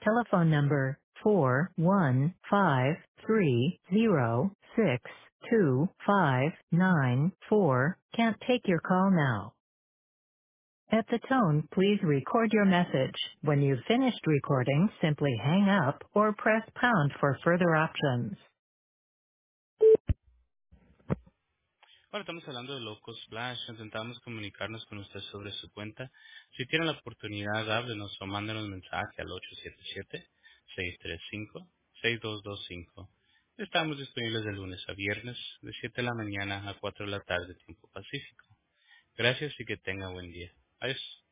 Telephone number 415306259 can't take your call now. At the tone, please record your message. When you've finished recording, simply hang up or press pound for further options. Ahora estamos hablando de Locos Splash. Intentamos comunicarnos con usted sobre su cuenta. Si tiene la oportunidad, háblenos o mándenos un mensaje al 877-635-6225. Estamos disponibles de lunes a viernes, de 7 de la mañana a 4 de la tarde, tiempo pacífico. Gracias y que tenga buen día. Adiós.